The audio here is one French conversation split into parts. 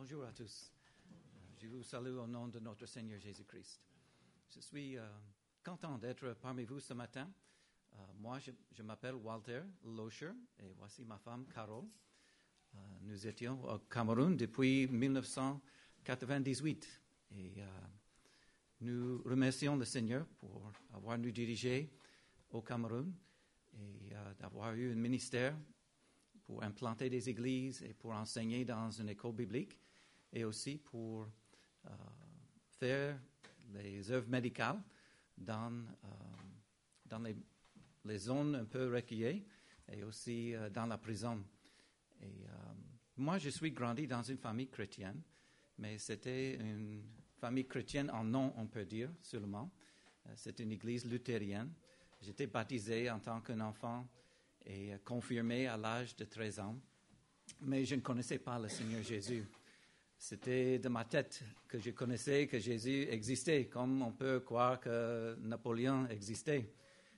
Bonjour à tous. Je vous salue au nom de notre Seigneur Jésus-Christ. Je suis content d'être parmi vous ce matin. Moi, je m'appelle Walter Locher et voici ma femme Carole. Nous étions au Cameroun depuis 1998 et nous remercions le Seigneur pour avoir nous dirigés au Cameroun et d'avoir eu un ministère pour implanter des églises et pour enseigner dans une école biblique et aussi pour faire les œuvres médicales dans les zones un peu reculées et aussi dans la prison. Et moi, je suis grandi dans une famille chrétienne, mais c'était une famille chrétienne en nom, on peut dire, seulement. C'est une église luthérienne. J'étais baptisé en tant qu'un enfant et confirmé à l'âge de 13 ans. Mais je ne connaissais pas le Seigneur Jésus. C'était de ma tête que je connaissais que Jésus existait, comme on peut croire que Napoléon existait.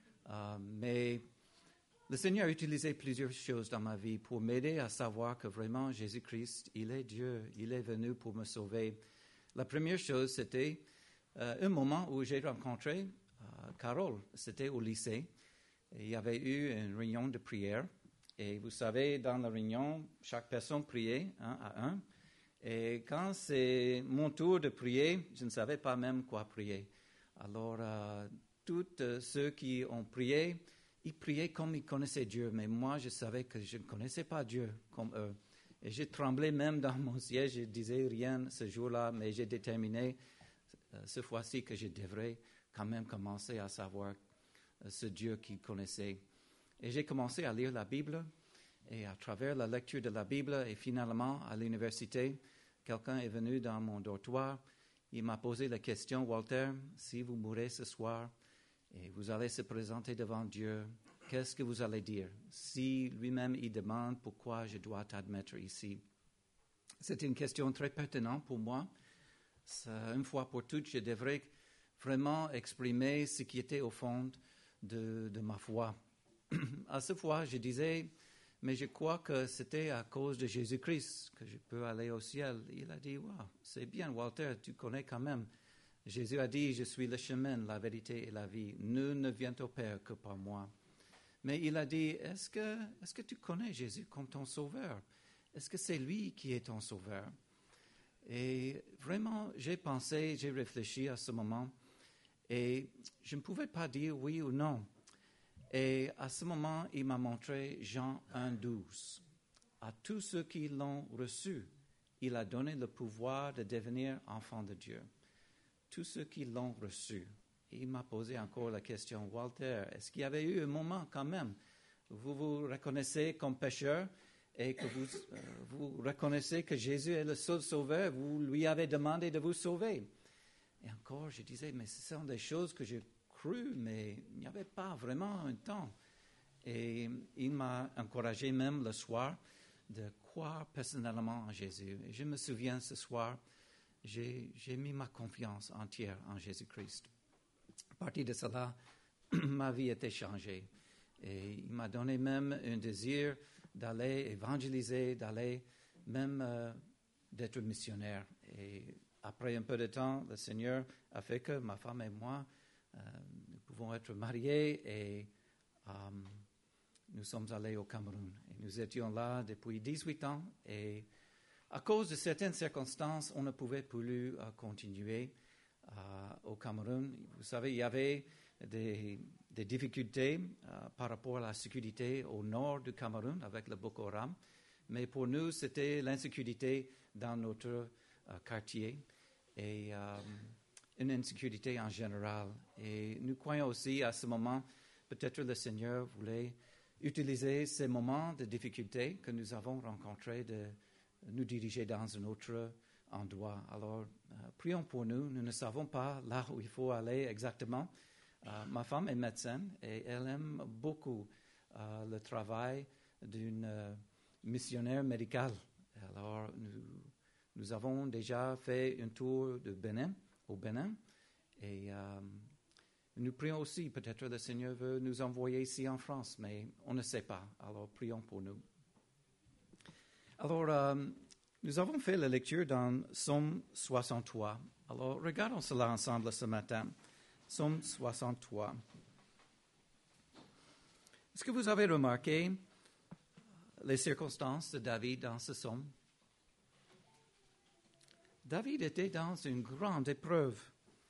Mais le Seigneur a utilisé plusieurs choses dans ma vie pour m'aider à savoir que vraiment Jésus-Christ, il est Dieu, il est venu pour me sauver. La première chose, c'était un moment où j'ai rencontré Carole. C'était au lycée. Il y avait eu une réunion de prière. Et vous savez, dans la réunion, chaque personne priait un à un. Et quand c'est mon tour de prier, je ne savais pas même quoi prier. Alors, tous ceux qui ont prié, ils priaient comme ils connaissaient Dieu. Mais moi, je savais que je ne connaissais pas Dieu comme eux. Et j'ai tremblé même dans mon siège. Je ne disais rien ce jour-là, mais j'ai déterminé cette fois-ci que je devrais quand même commencer à savoir ce Dieu qu'il connaissait. Et j'ai commencé à lire la Bible. Et à travers la lecture de la Bible, et finalement, à l'université, quelqu'un est venu dans mon dortoir. Il m'a posé la question, Walter, si vous mourrez ce soir et vous allez se présenter devant Dieu, qu'est-ce que vous allez dire? Si lui-même, il demande pourquoi je dois t'admettre ici. C'est une question très pertinente pour moi. Une fois pour toutes, je devrais vraiment exprimer ce qui était au fond de ma foi. À ce fois, je disais, mais je crois que c'était à cause de Jésus-Christ que je peux aller au ciel. Il a dit, wow, c'est bien, Walter, tu connais quand même. Jésus a dit, je suis le chemin, la vérité et la vie. Nul ne vient au Père que par moi. Mais il a dit, est-ce que tu connais Jésus comme ton sauveur? Est-ce que c'est lui qui est ton sauveur? Et vraiment, j'ai pensé, j'ai réfléchi à ce moment. Et je ne pouvais pas dire oui ou non. Et à ce moment, il m'a montré Jean 1,12. À tous ceux qui l'ont reçu, il a donné le pouvoir de devenir enfants de Dieu. Tous ceux qui l'ont reçu. Il m'a posé encore la question, Walter, est-ce qu'il y avait eu un moment quand même où vous vous reconnaissez comme pécheur et que vous reconnaissez que Jésus est le seul sauveur, vous lui avez demandé de vous sauver? Et encore, je disais, mais ce sont des choses que j'ai crues, mais il n'y avait pas vraiment un temps. Et il m'a encouragé même le soir de croire personnellement en Jésus. Et je me souviens ce soir, j'ai mis ma confiance entière en Jésus-Christ. À partir de cela, ma vie était changée. Et il m'a donné même un désir d'aller évangéliser, d'aller même d'être missionnaire. Et après un peu de temps, le Seigneur a fait que ma femme et moi, nous pouvons être mariés et nous sommes allés au Cameroun. Et nous étions là depuis 18 ans et à cause de certaines circonstances, on ne pouvait plus continuer au Cameroun. Vous savez, il y avait des difficultés par rapport à la sécurité au nord du Cameroun avec le Boko Haram. Mais pour nous, c'était l'insécurité dans notre quartier et une insécurité en général. Et nous croyons aussi à ce moment, peut-être le Seigneur voulait utiliser ces moments de difficulté que nous avons rencontrés de nous diriger dans un autre endroit. Alors, prions pour nous. Nous ne savons pas là où il faut aller exactement. Ma femme est médecin et elle aime beaucoup le travail d'une missionnaire médicale. Alors, nous avons déjà fait un tour au Bénin et nous prions aussi, peut-être le Seigneur veut nous envoyer ici en France, mais on ne sait pas. Alors, prions pour nous. Alors, Nous avons fait la lecture dans Psaume 63. Alors, regardons cela ensemble ce matin. Psaume 63. Est-ce que vous avez remarqué les circonstances de David dans ce psaume? David était dans une grande épreuve.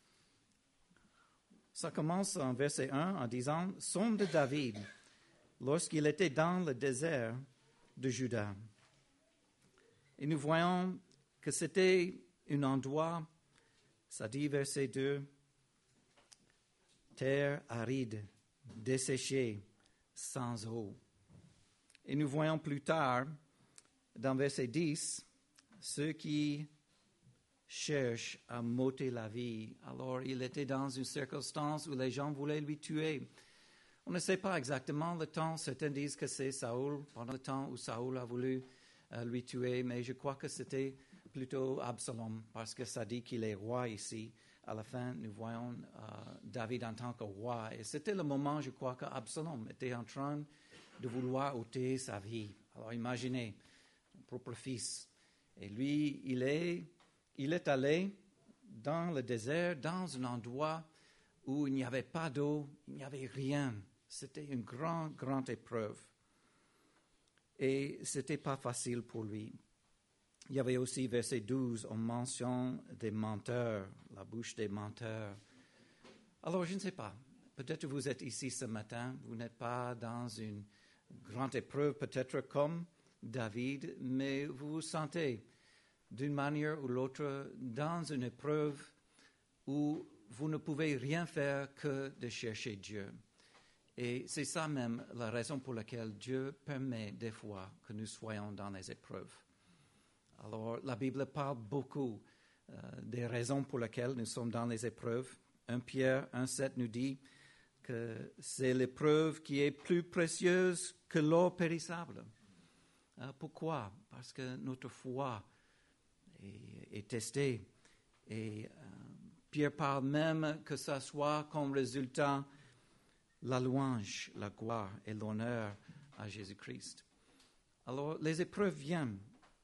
Ça commence en verset 1 en disant « Psaume de David, lorsqu'il était dans le désert de Juda ». Et nous voyons que c'était un endroit, ça dit verset 2, terre aride, desséchée, sans eau. Et nous voyons plus tard, dans verset 10, ceux qui cherchent à m'ôter la vie. Alors, il était dans une circonstance où les gens voulaient lui tuer. On ne sait pas exactement le temps. Certains disent que c'est Saoul, pendant le temps où Saoul a voulu lui tuer, mais je crois que c'était plutôt Absalom, parce que ça dit qu'il est roi ici. À la fin, nous voyons David en tant que roi. Et c'était le moment, je crois, qu'Absalom était en train de vouloir ôter sa vie. Alors imaginez, son propre fils. Et lui, il est allé dans le désert, dans un endroit où il n'y avait pas d'eau, il n'y avait rien. C'était une grande épreuve. Et ce n'était pas facile pour lui. Il y avait aussi, verset 12, on mentionne des menteurs, la bouche des menteurs. Alors, je ne sais pas, peut-être vous êtes ici ce matin, vous n'êtes pas dans une grande épreuve, peut-être comme David, mais vous vous sentez d'une manière ou l'autre dans une épreuve où vous ne pouvez rien faire que de chercher Dieu. Et c'est ça même la raison pour laquelle Dieu permet des fois que nous soyons dans les épreuves. Alors, la Bible parle beaucoup des raisons pour lesquelles nous sommes dans les épreuves. 1 Pierre 1,7 nous dit que c'est l'épreuve qui est plus précieuse que l'or périssable. Pourquoi? Parce que notre foi est testée. Et Pierre parle même que ça soit comme résultat la louange, la gloire et l'honneur à Jésus-Christ. Alors, les épreuves viennent.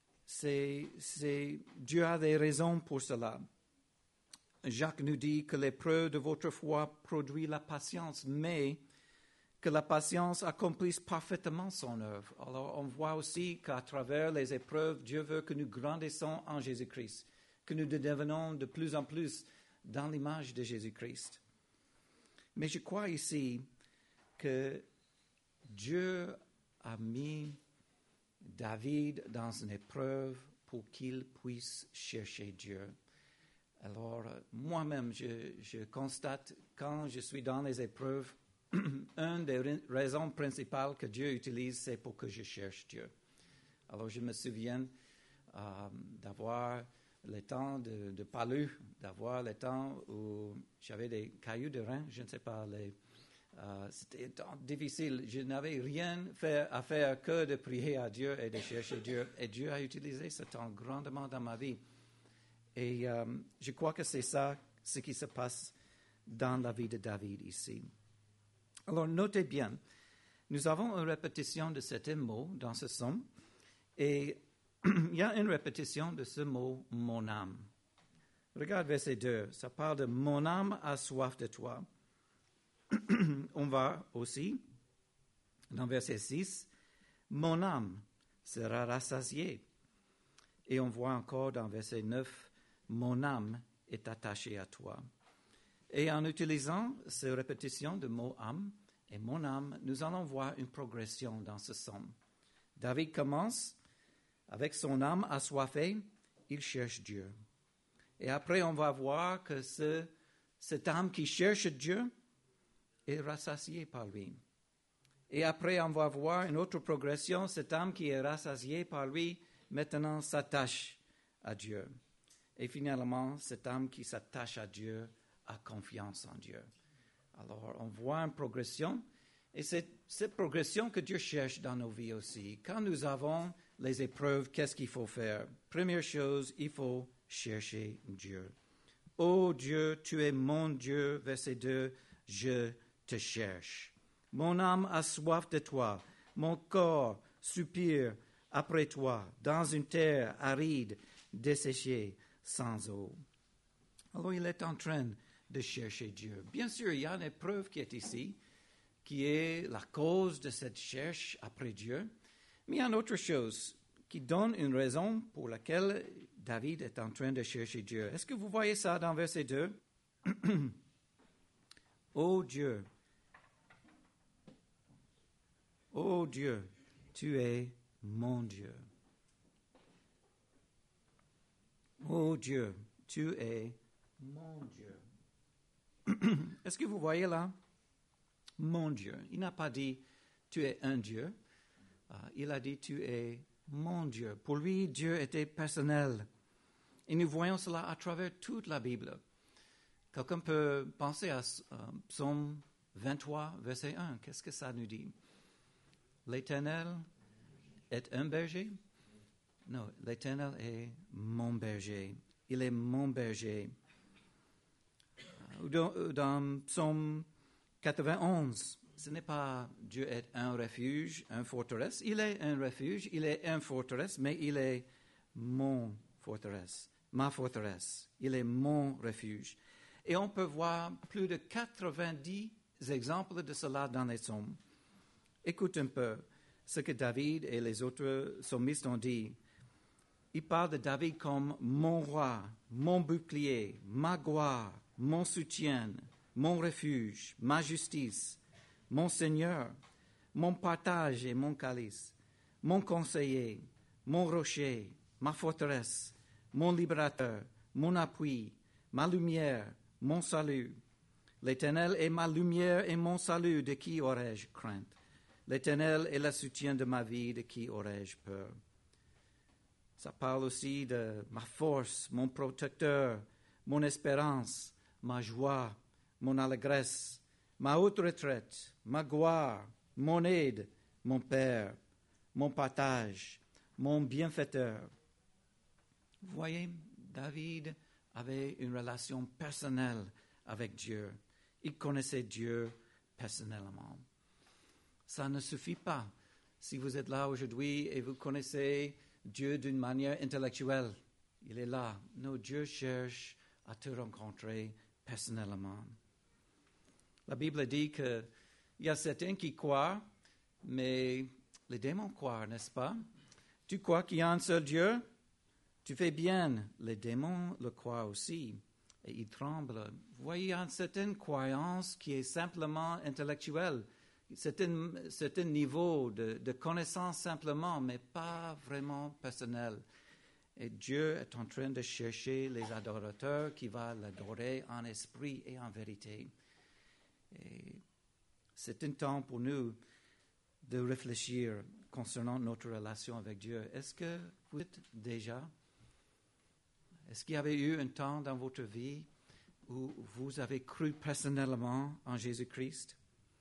Dieu a des raisons pour cela. Jacques nous dit que l'épreuve de votre foi produit la patience, mais que la patience accomplisse parfaitement son œuvre. Alors, on voit aussi qu'à travers les épreuves, Dieu veut que nous grandissons en Jésus-Christ, que nous devenons de plus en plus dans l'image de Jésus-Christ. Mais je crois ici que Dieu a mis David dans une épreuve pour qu'il puisse chercher Dieu. Alors, moi-même, je constate, quand je suis dans les épreuves, une des raisons principales que Dieu utilise, c'est pour que je cherche Dieu. Alors, je me souviens d'avoir le temps de palu, d'avoir le temps où j'avais des cailloux de rein, je ne sais pas, c'était difficile. Je n'avais rien à faire que de prier à Dieu et de chercher Dieu. Et Dieu a utilisé ce temps grandement dans ma vie. Et je crois que c'est ça ce qui se passe dans la vie de David ici. Alors, notez bien, nous avons une répétition de certains mots dans ce psaume. Et il y a une répétition de ce mot « mon âme ». Regarde verset 2, ça parle de « mon âme a soif de toi ». On va aussi, dans verset 6, « mon âme sera rassasiée ». Et on voit encore dans verset 9, « mon âme est attachée à toi ». Et en utilisant ces répétitions de mot « âme » et « mon âme », nous allons voir une progression dans ce psaume. David commence avec son âme assoiffée, il cherche Dieu. Et après, on va voir que cette âme qui cherche Dieu est rassasiée par lui. Et après, on va voir une autre progression, cette âme qui est rassasiée par lui, maintenant s'attache à Dieu. Et finalement, cette âme qui s'attache à Dieu a confiance en Dieu. Alors, on voit une progression, et c'est cette progression que Dieu cherche dans nos vies aussi. Quand nous avons les épreuves, qu'est-ce qu'il faut faire? Première chose, il faut chercher Dieu. Ô Dieu, tu es mon Dieu, verset 2, je te cherche. Mon âme a soif de toi, mon corps soupire après toi, dans une terre aride, desséchée, sans eau. Alors il est en train de chercher Dieu. Bien sûr, il y a une épreuve qui est ici, qui est la cause de cette recherche après Dieu. Mais il y a une autre chose qui donne une raison pour laquelle David est en train de chercher Dieu. Est-ce que vous voyez ça dans verset 2? Ô Dieu, tu es mon Dieu. Ô Dieu, tu es mon Dieu. Est-ce que vous voyez là? Mon Dieu. Il n'a pas dit tu es un Dieu. Il a dit tu es mon Dieu. Pour lui, Dieu était personnel. Et nous voyons cela à travers toute la Bible. Quelqu'un peut penser à Psaume 23, verset 1. Qu'est-ce que ça nous dit? L'Éternel est un berger? Non, l'Éternel est mon berger. Il est mon berger. Dans Psaume 91, ce n'est pas Dieu est un refuge, une forteresse. Il est un refuge, il est une forteresse, mais il est mon forteresse, ma forteresse. Il est mon refuge. Et on peut voir plus de 90 exemples de cela dans les psaumes. Écoute un peu ce que David et les autres psalmistes ont dit. Ils parlent de David comme mon roi, mon bouclier, ma gloire, mon soutien, mon refuge, ma justice, mon Seigneur, mon partage et mon calice, mon conseiller, mon rocher, ma forteresse, mon libérateur, mon appui, ma lumière, mon salut. L'Éternel est ma lumière et mon salut, de qui aurais-je crainte? L'Éternel est le soutien de ma vie, de qui aurais-je peur? Ça parle aussi de ma force, mon protecteur, mon espérance, ma joie, mon allégresse, ma haute retraite, ma gloire, mon aide, mon Père, mon partage, mon bienfaiteur. Vous voyez, David avait une relation personnelle avec Dieu. Il connaissait Dieu personnellement. Ça ne suffit pas. Si vous êtes là aujourd'hui et vous connaissez Dieu d'une manière intellectuelle, il est là. Non, Dieu cherche à te rencontrer personnellement. La Bible dit qu'il y a certains qui croient, mais les démons croient, n'est-ce pas? Tu crois qu'il y a un seul Dieu? Tu fais bien. Les démons le croient aussi et ils tremblent. Vous voyez, il y a une certaine croyance qui est simplement intellectuelle. C'est un niveau de connaissance simplement, mais pas vraiment personnel. Et Dieu est en train de chercher les adorateurs qui vont l'adorer en esprit et en vérité. Et c'est un temps pour nous de réfléchir concernant notre relation avec Dieu. Est-ce que vous êtes déjà? Est-ce qu'il y avait eu un temps dans votre vie où vous avez cru personnellement en Jésus-Christ?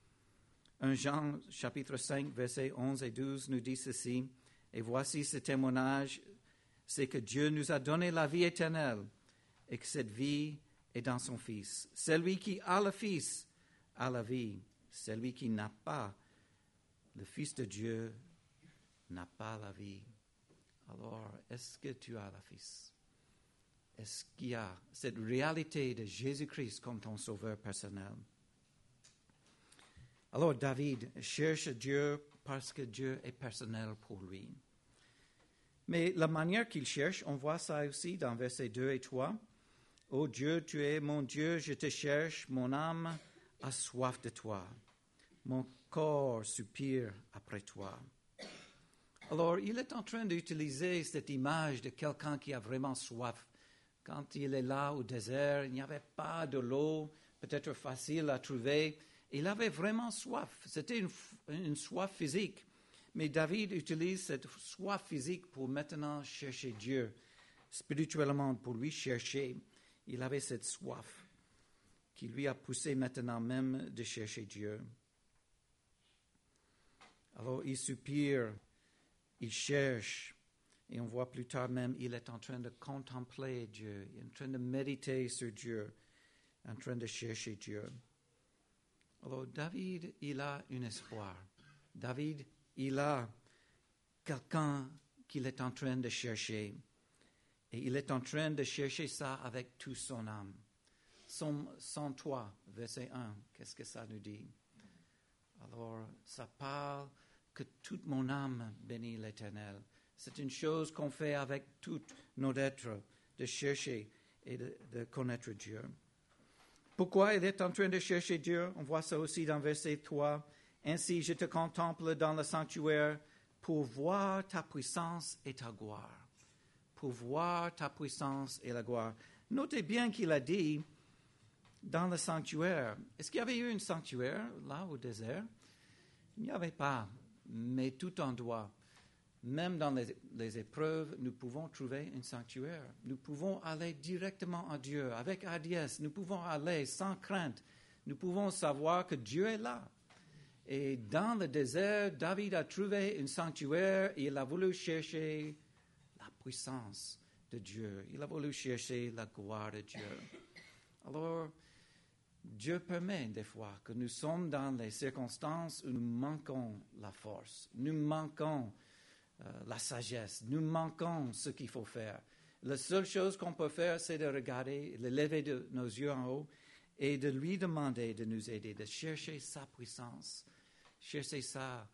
1 Jean chapitre 5, versets 11 et 12 nous dit ceci. Et voici ce témoignage, c'est que Dieu nous a donné la vie éternelle et que cette vie est dans son Fils. Celui qui a le Fils a la vie. Celui qui n'a pas le Fils de Dieu n'a pas la vie. Alors, est-ce que tu as le Fils? Est-ce qu'il y a cette réalité de Jésus-Christ comme ton sauveur personnel? Alors David cherche Dieu parce que Dieu est personnel pour lui. Mais la manière qu'il cherche, on voit ça aussi dans versets 2 et 3. « Ô Dieu, tu es mon Dieu, je te cherche, mon âme a soif de toi. Mon corps soupire après toi. » Alors il est en train d'utiliser cette image de quelqu'un qui a vraiment soif. Quand il est là au désert, il n'y avait pas de l'eau, peut-être facile à trouver. Il avait vraiment soif. C'était une soif physique. Mais David utilise cette soif physique pour maintenant chercher Dieu. Spirituellement, pour lui chercher, il avait cette soif qui lui a poussé maintenant même de chercher Dieu. Alors il soupire, il cherche. Et on voit plus tard même, il est en train de contempler Dieu, il est en train de méditer sur Dieu, en train de chercher Dieu. Alors David, il a un espoir. David, il a quelqu'un qu'il est en train de chercher. Et il est en train de chercher ça avec toute son âme. Sans toi, verset 1, qu'est-ce que ça nous dit? Alors, ça parle que toute mon âme bénit l'Éternel. C'est une chose qu'on fait avec tout notre être, de chercher et de connaître Dieu. Pourquoi il est en train de chercher Dieu? On voit ça aussi dans verset 3. Ainsi, je te contemple dans le sanctuaire pour voir ta puissance et ta gloire. Pour voir ta puissance et la gloire. Notez bien qu'il a dit dans le sanctuaire. Est-ce qu'il y avait eu un sanctuaire là au désert? Il n'y avait pas, mais tout endroit. Même dans les épreuves, nous pouvons trouver un sanctuaire. Nous pouvons aller directement à Dieu, avec hardiesse. Nous pouvons aller sans crainte. Nous pouvons savoir que Dieu est là. Et dans le désert, David a trouvé un sanctuaire et il a voulu chercher la puissance de Dieu. Il a voulu chercher la gloire de Dieu. Alors, Dieu permet des fois que nous sommes dans les circonstances où nous manquons la force. Nous manquons la sagesse. Nous manquons ce qu'il faut faire. La seule chose qu'on peut faire, c'est de regarder, de lever nos yeux en haut et de lui demander de nous aider, de chercher sa puissance, chercher sa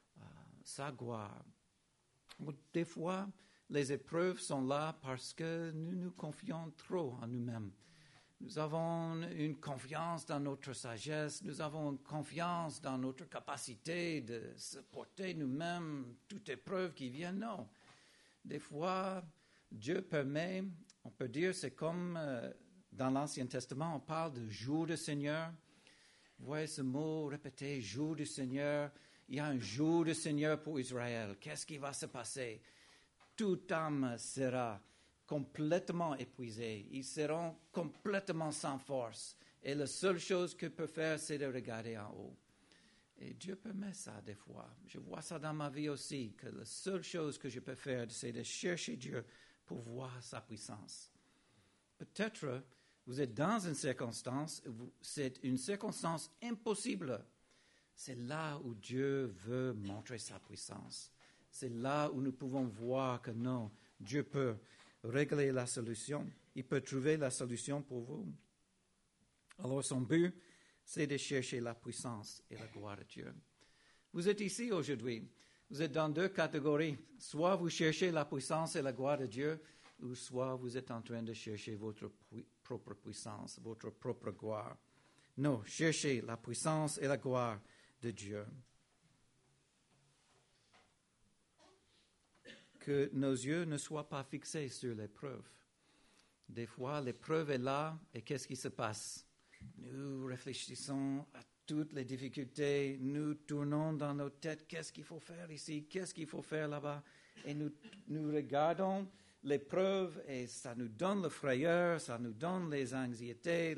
gloire. Des fois, les épreuves sont là parce que nous nous confions trop en nous-mêmes. Nous avons une confiance dans notre sagesse, nous avons une confiance dans notre capacité de supporter nous-mêmes toute épreuve qui vient. Non. Des fois, Dieu permet, on peut dire, c'est comme dans l'Ancien Testament, on parle de jour du Seigneur. Vous voyez ce mot répété, jour du Seigneur. Il y a un jour du Seigneur pour Israël. Qu'est-ce qui va se passer? Toute âme sera complètement épuisés. Ils seront complètement sans force. Et la seule chose qu'ils peuvent faire, c'est de regarder en haut. Et Dieu permet ça des fois. Je vois ça dans ma vie aussi, que la seule chose que je peux faire, c'est de chercher Dieu pour voir sa puissance. Peut-être vous êtes dans une circonstance, c'est une circonstance impossible. C'est là où Dieu veut montrer sa puissance. C'est là où nous pouvons voir que non, Dieu peut régler la solution. Il peut trouver la solution pour vous. Alors son but, c'est de chercher la puissance et la gloire de Dieu. Vous êtes ici aujourd'hui. Vous êtes dans deux catégories. Soit vous cherchez la puissance et la gloire de Dieu, ou soit vous êtes en train de chercher votre propre puissance, votre propre gloire. Non, cherchez la puissance et la gloire de Dieu. Que nos yeux ne soient pas fixés sur l'épreuve. Des fois, l'épreuve est là, et qu'est-ce qui se passe? Nous réfléchissons à toutes les difficultés, nous tournons dans nos têtes, qu'est-ce qu'il faut faire ici, qu'est-ce qu'il faut faire là-bas, et nous regardons l'épreuve, et ça nous donne la frayeur, ça nous donne les anxiétés,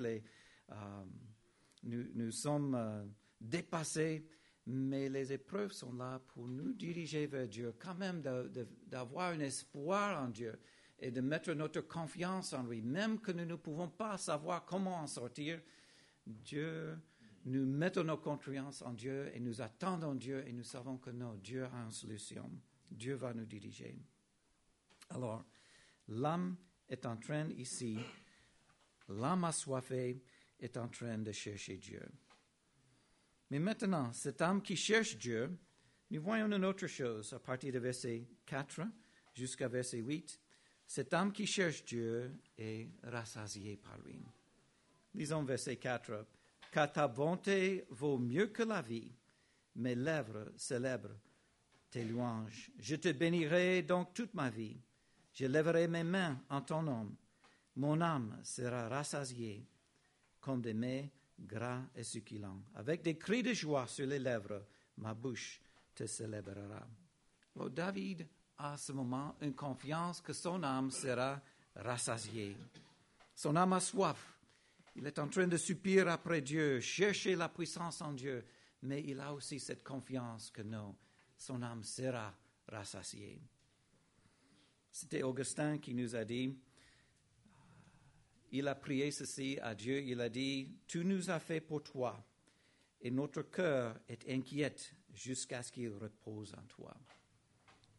nous sommes dépassés. Mais les épreuves sont là pour nous diriger vers Dieu, quand même d'avoir un espoir en Dieu et de mettre notre confiance en lui. Même que nous ne pouvons pas savoir comment en sortir, nous mettons notre confiance en Dieu et nous attendons Dieu et nous savons que non, Dieu a une solution. Dieu va nous diriger. Alors, l'âme est en train ici, l'âme assoiffée est en train de chercher Dieu. Mais maintenant, cette âme qui cherche Dieu, nous voyons une autre chose à partir de verset 4 jusqu'à verset 8. Cette âme qui cherche Dieu est rassasiée par lui. Lisons verset 4. « Car ta bonté vaut mieux que la vie, mes lèvres célèbrent tes louanges. Je te bénirai donc toute ma vie. Je lèverai mes mains en ton nom. Mon âme sera rassasiée comme des mets gras et succulents. Avec des cris de joie sur les lèvres, ma bouche te célébrera. » Alors David a à ce moment une confiance que son âme sera rassasiée. Son âme a soif. Il est en train de soupirer après Dieu, chercher la puissance en Dieu, mais il a aussi cette confiance que non, son âme sera rassasiée. C'était Augustin qui nous a dit, il a prié ceci à Dieu, il a dit, « Tu nous as fait pour toi, et notre cœur est inquiet jusqu'à ce qu'il repose en toi. »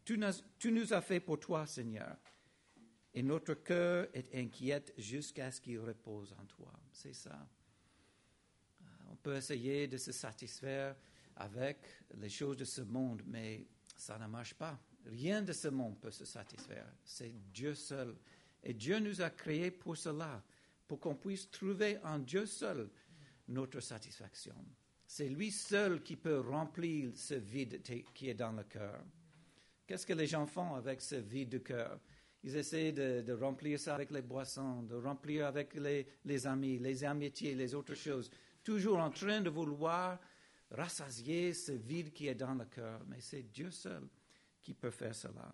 Tu nous as fait pour toi, Seigneur. Et notre cœur est inquiète jusqu'à ce qu'il repose en toi. C'est ça. On peut essayer de se satisfaire avec les choses de ce monde, mais ça ne marche pas. Rien de ce monde peut se satisfaire. C'est Dieu seul. Et Dieu nous a créés pour cela, pour qu'on puisse trouver en Dieu seul notre satisfaction. C'est lui seul qui peut remplir ce vide qui est dans le cœur. Qu'est-ce que les gens font avec ce vide de cœur? Ils essaient de remplir ça avec les boissons, de remplir avec les amis, les amitiés, les autres choses. Toujours en train de vouloir rassasier ce vide qui est dans le cœur. Mais c'est Dieu seul qui peut faire cela.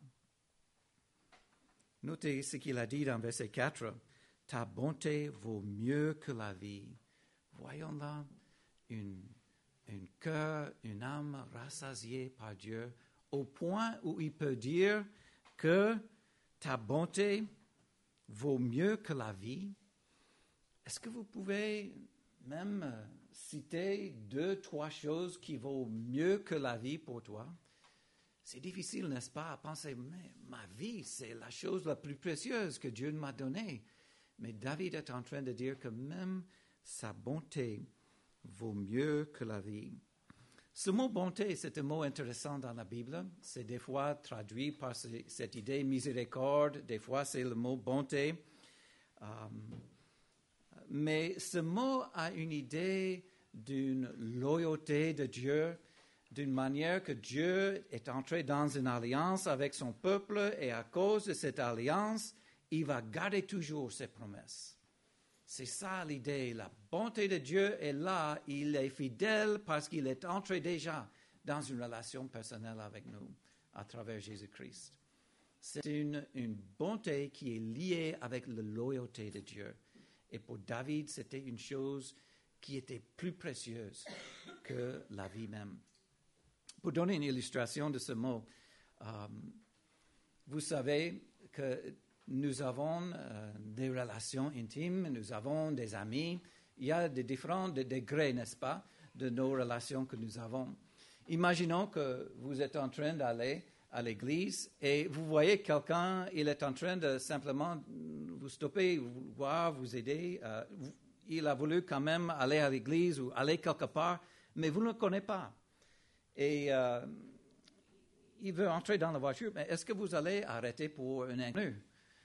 Notez ce qu'il a dit dans verset 4. « Ta bonté vaut mieux que la vie. » Voyons là un cœur, une âme rassasiée par Dieu, au point où il peut dire que ta bonté vaut mieux que la vie. Est-ce que vous pouvez même citer 2, 3 choses qui vaut mieux que la vie pour toi? C'est difficile, n'est-ce pas, à penser, mais ma vie, c'est la chose la plus précieuse que Dieu m'a donnée. Mais David est en train de dire que même sa bonté vaut mieux que la vie. Ce mot bonté, c'est un mot intéressant dans la Bible. C'est des fois traduit par cette idée miséricorde, des fois c'est le mot bonté. Mais ce mot a une idée d'une loyauté de Dieu, d'une manière que Dieu est entré dans une alliance avec son peuple et à cause de cette alliance, il va garder toujours ses promesses. C'est ça l'idée. La bonté de Dieu est là. Il est fidèle parce qu'il est entré déjà dans une relation personnelle avec nous à travers Jésus-Christ. C'est une bonté qui est liée avec la loyauté de Dieu. Et pour David, c'était une chose qui était plus précieuse que la vie même. Pour donner une illustration de ce mot, vous savez que nous avons des relations intimes, nous avons des amis. Il y a des différents degrés, n'est-ce pas, de nos relations que nous avons. Imaginons que vous êtes en train d'aller à l'église et vous voyez quelqu'un, il est en train de simplement vous stopper, vous voir, vous aider. Il a voulu quand même aller à l'église ou aller quelque part, mais vous ne le connaissez pas. Et il veut entrer dans la voiture, mais est-ce que vous allez arrêter pour un inconnu?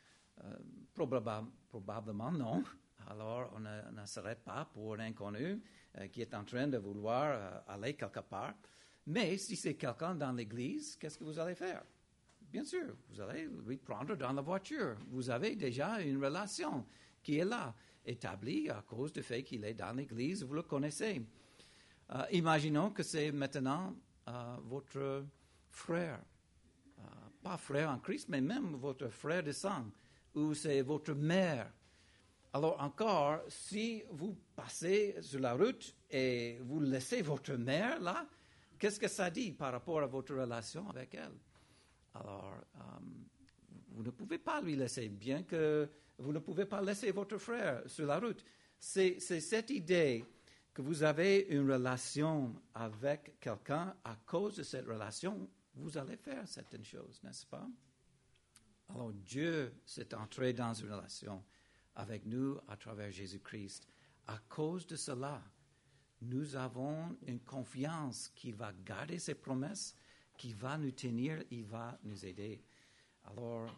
Probablement non. Alors, on ne s'arrête pas pour un inconnu qui est en train de vouloir aller quelque part. Mais si c'est quelqu'un dans l'église, qu'est-ce que vous allez faire? Bien sûr, vous allez lui prendre dans la voiture. Vous avez déjà une relation qui est là, établie à cause du fait qu'il est dans l'église, vous le connaissez. Imaginons que c'est maintenant votre frère, pas frère en Christ, mais même votre frère de sang, ou c'est votre mère. Alors encore, si vous passez sur la route et vous laissez votre mère là, qu'est-ce que ça dit par rapport à votre relation avec elle? Alors, vous ne pouvez pas lui laisser, bien que vous ne pouvez pas laisser votre frère sur la route. C'est cette idée que vous avez une relation avec quelqu'un, à cause de cette relation, vous allez faire certaines choses, n'est-ce pas? Alors Dieu s'est entré dans une relation avec nous à travers Jésus-Christ. À cause de cela, nous avons une confiance qu'il va garder ses promesses, qu'il va nous tenir, il va nous aider. Alors,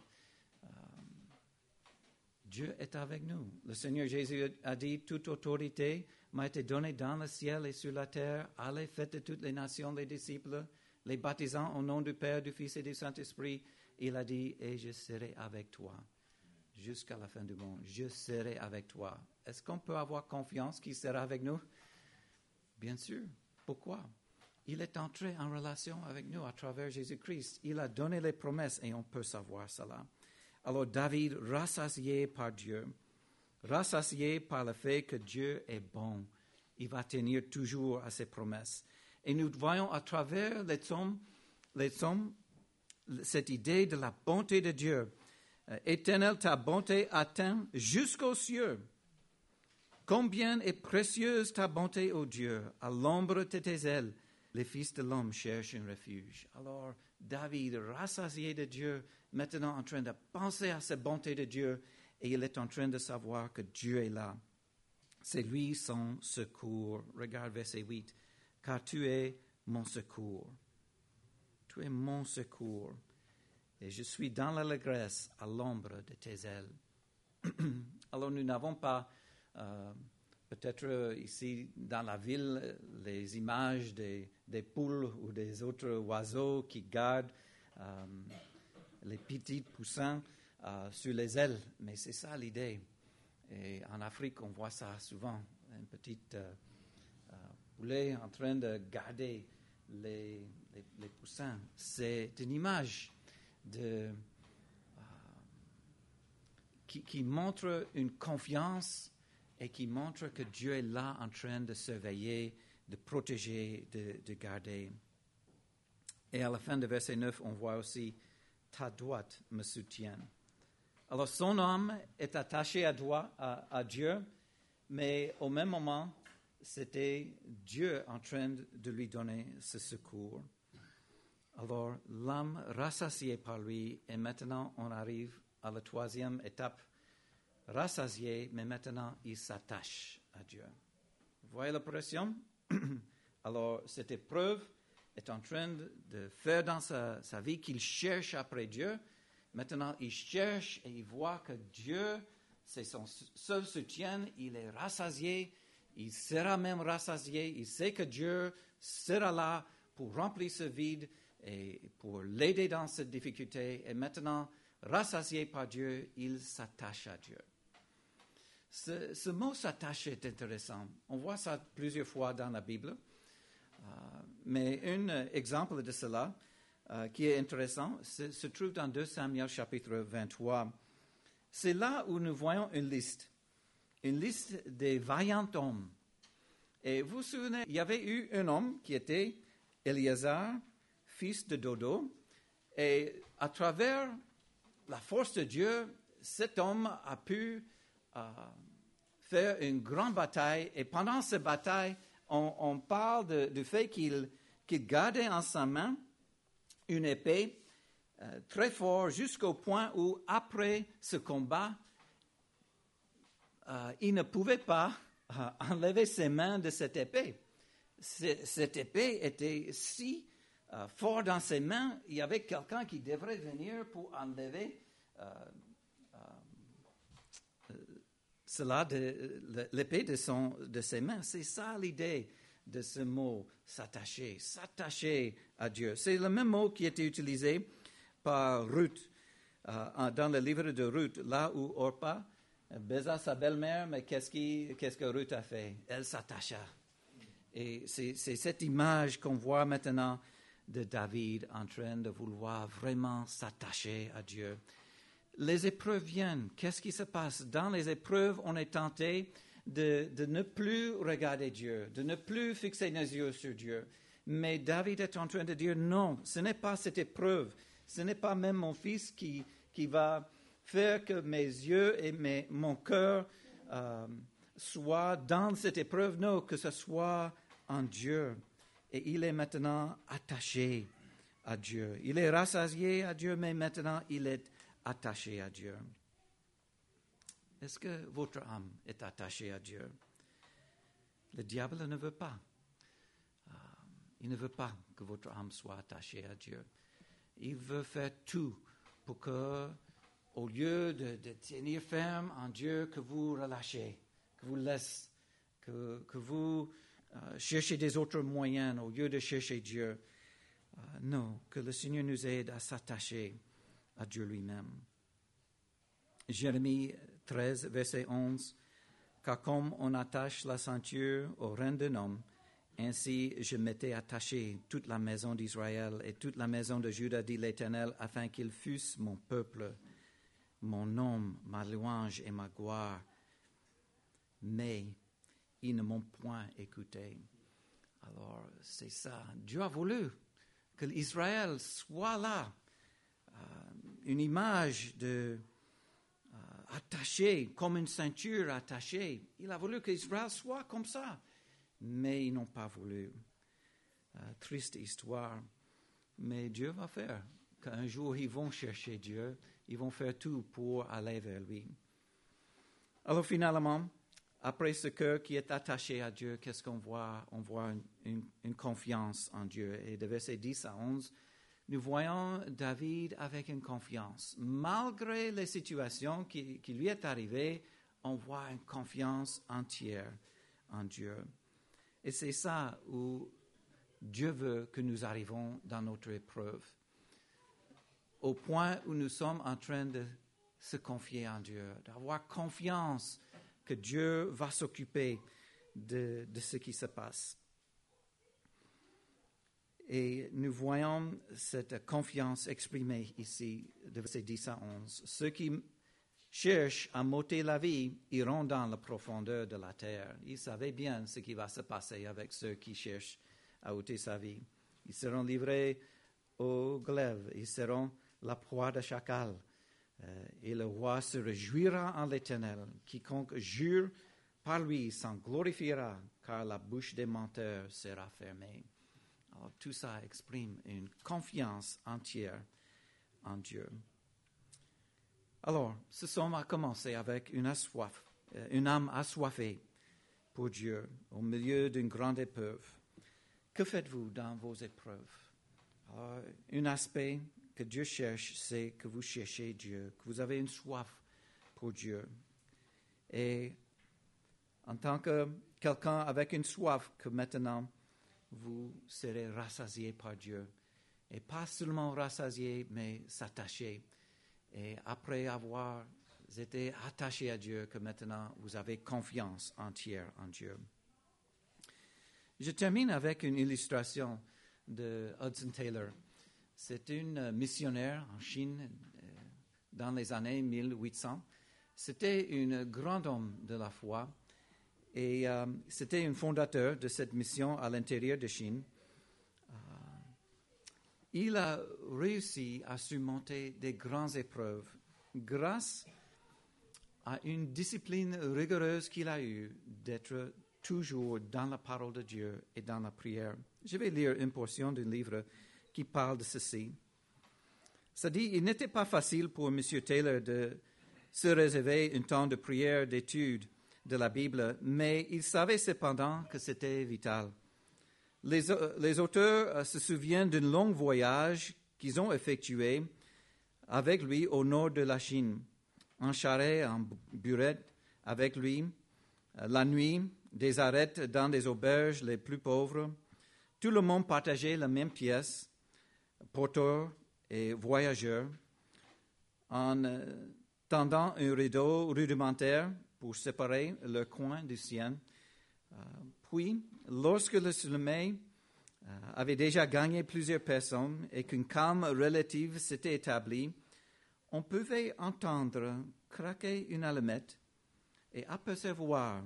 Dieu est avec nous. Le Seigneur Jésus a dit, toute autorité m'a été donnée dans le ciel et sur la terre. Allez, faites de toutes les nations les disciples, les baptisant au nom du Père, du Fils et du Saint-Esprit. Il a dit, et je serai avec toi jusqu'à la fin du monde. Je serai avec toi. Est-ce qu'on peut avoir confiance qu'il sera avec nous? Bien sûr. Pourquoi? Il est entré en relation avec nous à travers Jésus-Christ. Il a donné les promesses et on peut savoir cela. Alors David, rassasié par Dieu, rassasié par le fait que Dieu est bon, il va tenir toujours à ses promesses. Et nous voyons à travers les psaumes cette idée de la bonté de Dieu. Éternel, ta bonté atteint jusqu'aux cieux. Combien est précieuse ta bonté, ô Dieu, à l'ombre de tes ailes, les fils de l'homme cherchent un refuge. Alors, David, rassasié de Dieu, maintenant en train de penser à cette bonté de Dieu, et il est en train de savoir que Dieu est là. C'est lui son secours. Regarde verset 8. Car tu es mon secours. Tu es mon secours. Et je suis dans l'allégresse à l'ombre de tes ailes. Alors nous n'avons pas, peut-être ici dans la ville, les images des poules ou des autres oiseaux qui gardent les petits poussins sur les ailes. Mais c'est ça l'idée. Et en Afrique, on voit ça souvent. Un petit poulet en train de garder les poussins. C'est une image qui montre une confiance et qui montre que Dieu est là en train de surveiller, de protéger, de garder. Et à la fin de verset 9, on voit aussi « Ta droite me soutient ». Alors son âme est attachée à Dieu, mais au même moment, c'était Dieu en train de lui donner ce secours. Alors l'âme rassasiée par lui, et maintenant on arrive à la troisième étape, rassasié, mais maintenant il s'attache à Dieu. Vous voyez la pression? Alors cette épreuve est en train de faire dans sa vie qu'il cherche après Dieu. Maintenant il cherche et il voit que Dieu, c'est son seul soutien, il est rassasié, il sera même rassasié, il sait que Dieu sera là pour remplir ce vide et pour l'aider dans cette difficulté. Et maintenant, rassasié par Dieu, il s'attache à Dieu. Ce mot « s'attacher » est intéressant. On voit ça plusieurs fois dans la Bible. Mais un exemple de cela qui est intéressant se trouve dans 2 Samuel chapitre 23. C'est là où nous voyons une liste des vaillants hommes. Et vous vous souvenez, il y avait eu un homme qui était Éléazar, fils de Dodo, et à travers la force de Dieu, cet homme a pu faire une grande bataille. Et pendant cette bataille, on parle du fait qu'il gardait en sa main une épée très forte jusqu'au point où, après ce combat, il ne pouvait pas enlever ses mains de cette épée. Cette épée était si forte dans ses mains, il y avait quelqu'un qui devrait venir pour enlever l'épée de ses mains. C'est ça l'idée de ce mot « s'attacher », s'attacher à Dieu. C'est le même mot qui était utilisé par Ruth dans le livre de Ruth, là où Orpa baisa sa belle-mère, mais qu'est-ce que Ruth a fait? Elle s'attacha. Et c'est cette image qu'on voit maintenant de David en train de vouloir vraiment s'attacher à Dieu. Les épreuves viennent. Qu'est-ce qui se passe? Dans les épreuves, on est tenté de ne plus regarder Dieu, de ne plus fixer nos yeux sur Dieu. Mais David est en train de dire non, ce n'est pas cette épreuve. Ce n'est pas même mon fils qui va faire que mes yeux et mon cœur soient dans cette épreuve. Non, que ce soit en Dieu. Et il est maintenant attaché à Dieu. Il est rassasié à Dieu, mais maintenant il est attaché à Dieu. Est-ce que votre âme est attachée à Dieu? Le diable ne veut pas. Il ne veut pas que votre âme soit attachée à Dieu. Il veut faire tout pour que, au lieu de tenir ferme en Dieu, que vous relâchez, que vous laissez, que vous cherchez des autres moyens au lieu de chercher Dieu. Non, que le Seigneur nous aide à s'attacher à Dieu lui-même. Jérémie 13, verset 11. Car comme on attache la ceinture au rein d'un homme, ainsi je m'étais attaché toute la maison d'Israël et toute la maison de Juda, dit l'Éternel, afin qu'ils fussent mon peuple, mon nom, ma louange et ma gloire. Mais ils ne m'ont point écouté. Alors, c'est ça. Dieu a voulu que l'Israël soit là, une image de attachée, comme une ceinture attachée. Il a voulu qu'Israël soit comme ça, mais ils n'ont pas voulu. Triste histoire. mais Dieu va faire. Qu'un jour, ils vont chercher Dieu, ils vont faire tout pour aller vers lui. Alors finalement, après ce cœur qui est attaché à Dieu, qu'est-ce qu'on voit? On voit une confiance en Dieu. Et de versets 10 à 11, nous voyons David avec une confiance. Malgré les situations qui lui est arrivées, on voit une confiance entière en Dieu. Et c'est ça où Dieu veut que nous arrivions dans notre épreuve, au point où nous sommes en train de se confier en Dieu, d'avoir confiance que Dieu va s'occuper de ce qui se passe. Et nous voyons cette confiance exprimée ici, de versets 10 à 11. Ceux qui cherchent à m'ôter la vie iront dans la profondeur de la terre. Ils savaient bien ce qui va se passer avec ceux qui cherchent à ôter sa vie. Ils seront livrés au glaive, ils seront la proie de chacal. Et le roi se réjouira en l'Éternel. Quiconque jure par lui s'en glorifiera, car la bouche des menteurs sera fermée. Alors, tout ça exprime une confiance entière en Dieu. Alors, ce psaume a commencé avec une âme assoiffée pour Dieu au milieu d'une grande épreuve. Que faites-vous dans vos épreuves? Alors, un aspect que Dieu cherche, c'est que vous cherchez Dieu, que vous avez une soif pour Dieu. Et en tant que quelqu'un avec une soif, que maintenant vous serez rassasié par Dieu. Et pas seulement rassasié, mais s'attacher. Et après avoir été attaché à Dieu, que maintenant vous avez confiance entière en Dieu. Je termine avec une illustration de Hudson Taylor. C'est une missionnaire en Chine dans les années 1800. C'était un grand homme de la foi et c'était un fondateur de cette mission à l'intérieur de Chine. Il a réussi à surmonter des grandes épreuves grâce à une discipline rigoureuse qu'il a eue d'être toujours dans la parole de Dieu et dans la prière. Je vais lire une portion d'un livre qui parle de ceci. Ça dit, il n'était pas facile pour M. Taylor de se réserver un temps de prière, d'étude de la Bible, mais il savait cependant que c'était vital. Les auteurs se souviennent d'un long voyage qu'ils ont effectué avec lui au nord de la Chine, en charrette, en burette avec lui, la nuit, des arrêts dans des auberges les plus pauvres. Tout le monde partageait la même pièce, porteurs et voyageurs, en tendant un rideau rudimentaire pour séparer leur coin du sien. Puis, lorsque le sommeil avait déjà gagné plusieurs personnes et qu'une calme relative s'était établie, on pouvait entendre craquer une allumette et apercevoir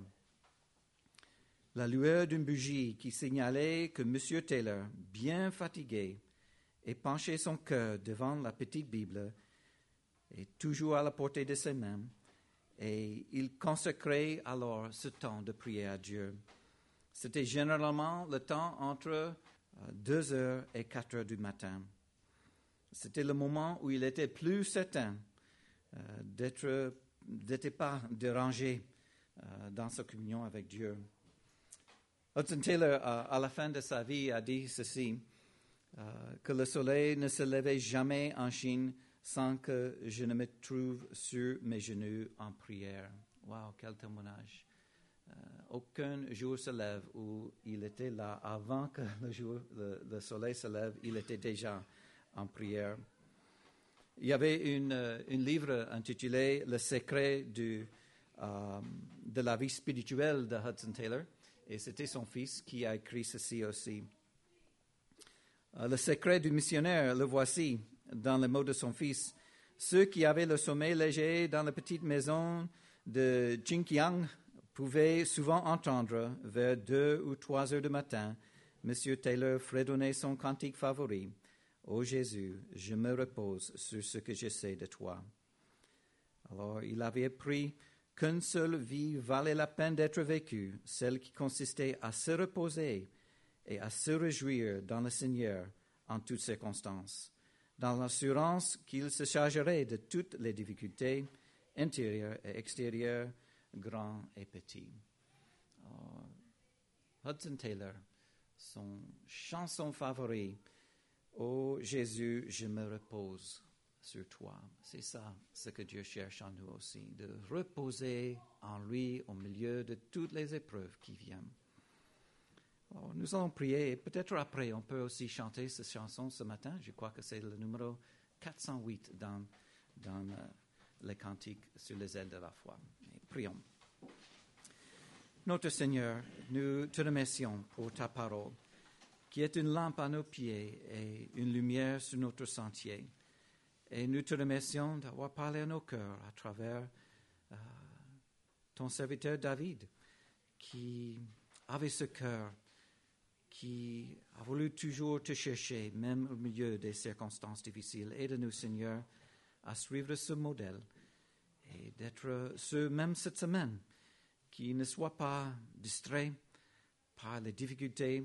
la lueur d'une bougie qui signalait que M. Taylor, bien fatigué, et penchait son cœur devant la petite Bible, et toujours à la portée de ses mains, et il consacrait alors ce temps de prier à Dieu. C'était généralement le temps entre 2h et 4h du matin. C'était le moment où il était plus certain d'être pas dérangé dans sa communion avec Dieu. Hudson Taylor, à la fin de sa vie, a dit ceci, que le soleil ne se levait jamais en Chine sans que je ne me trouve sur mes genoux en prière. Wow, quel témoignage. Aucun jour se lève où il était là avant que le soleil se lève, il était déjà en prière. Il y avait un livre intitulé « Le secret de la vie spirituelle » de Hudson Taylor, et c'était son fils qui a écrit ceci aussi. Le secret du missionnaire, le voici, dans les mots de son fils. Ceux qui avaient le sommeil léger dans la petite maison de Jinkiang pouvaient souvent entendre, vers 2 ou 3 heures du matin, M. Taylor fredonner son cantique favori. « Ô Jésus, je me repose sur ce que je sais de toi. » Alors, il avait appris qu'une seule vie valait la peine d'être vécue, celle qui consistait à se reposer et à se réjouir dans le Seigneur en toutes circonstances, dans l'assurance qu'il se chargerait de toutes les difficultés intérieures et extérieures, grands et petits. Hudson Taylor, son chanson favorite, « Ô Jésus, je me repose sur toi ». C'est ça ce que Dieu cherche en nous aussi, de reposer en lui au milieu de toutes les épreuves qui viennent. Alors, nous allons prier et peut-être après on peut aussi chanter cette chanson ce matin. Je crois que c'est le numéro 408 dans les cantiques sur les ailes de la foi. Et prions. Notre Seigneur, nous te remercions pour ta parole, qui est une lampe à nos pieds et une lumière sur notre sentier. Et nous te remercions d'avoir parlé à nos cœurs à travers ton serviteur David, qui avait ce cœur, qui a voulu toujours te chercher, même au milieu des circonstances difficiles. Aide-nous, Seigneur, à suivre ce modèle et d'être ceux, même cette semaine, qui ne soient pas distraits par les difficultés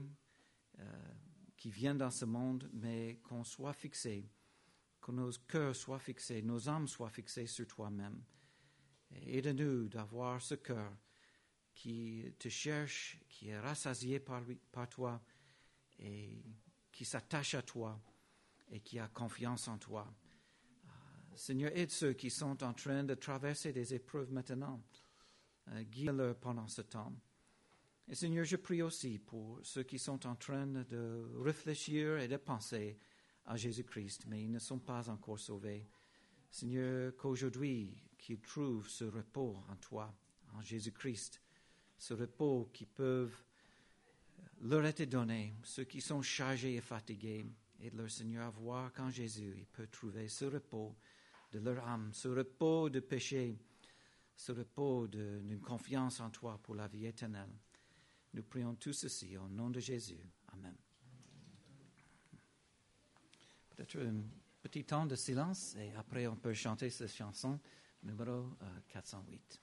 qui viennent dans ce monde, mais qu'on soit fixés, que nos cœurs soient fixés, nos âmes soient fixées sur toi-même. Et aide-nous d'avoir ce cœur qui te cherche, qui est rassasié par toi et qui s'attache à toi et qui a confiance en toi. Seigneur, aide ceux qui sont en train de traverser des épreuves maintenant. Guide-leur pendant ce temps. Et Seigneur, je prie aussi pour ceux qui sont en train de réfléchir et de penser à Jésus-Christ, mais ils ne sont pas encore sauvés. Seigneur, qu'aujourd'hui, qu'ils trouvent ce repos en toi, en Jésus-Christ, ce repos qui peuvent leur être donné, ceux qui sont chargés et fatigués, et de leur Seigneur à voir qu'en Jésus, ils peuvent trouver ce repos de leur âme, ce repos de péché, ce repos d'une confiance en toi pour la vie éternelle. Nous prions tout ceci au nom de Jésus. Amen. Peut-être un petit temps de silence et après on peut chanter cette chanson numéro 408.